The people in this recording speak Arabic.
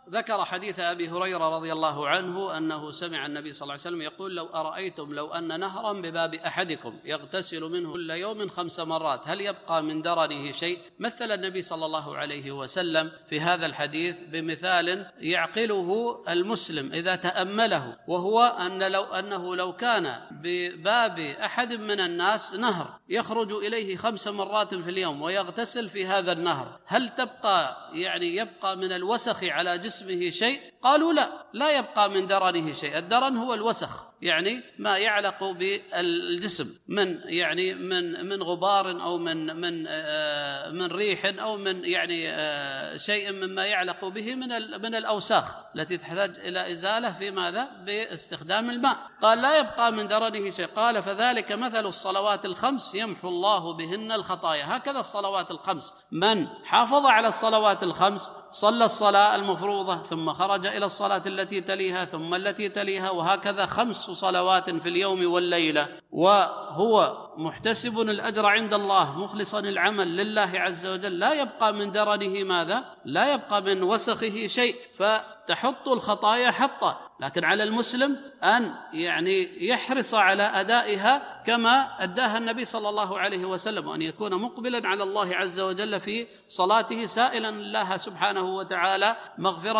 ذكر حديث أبي هريرة رضي الله عنه أنه سمع النبي صلى الله عليه وسلم يقول: لو أرأيتم لو أن نهرا بباب أحدكم يغتسل منه كل يوم 5 مرات هل يبقى من درنه شيء؟ مثل النبي صلى الله عليه وسلم في هذا الحديث بمثال يعقله المسلم إذا تأمله، وهو أنه لو كان بباب أحد من الناس نهر يخرج إليه 5 مرات في اليوم ويغتسل في هذا النهر، هل يبقى من الوسخ على جسمه شيء؟ قالوا لا يبقى من درنه شيء. الدرن هو الوسخ، يعني ما يعلق بالجسم من غبار أو من ريح أو من شيء مما يعلق به من الأوساخ التي تحتاج إلى إزالة في ماذا؟ باستخدام الماء. قال لا يبقى من درنه شيء. قال فذلك مثل الصلوات ال5 يمحو الله بهن الخطايا. هكذا الصلوات ال5، من حافظ على الصلوات ال5 صلى الصلاة المفروضة ثم خرج إلى الصلاة التي تليها ثم التي تليها، وهكذا 5 صلوات في اليوم والليلة، وهو محتسب الأجر عند الله مخلصا العمل لله عز وجل، لا يبقى من درنه ماذا؟ لا يبقى من وسخه شيء، فتحط الخطايا حطة. لكن على المسلم أن يحرص على أدائها كما أداها النبي صلى الله عليه وسلم، وأن يكون مقبلا على الله عز وجل في صلاته سائلا الله سبحانه وتعالى مغفرة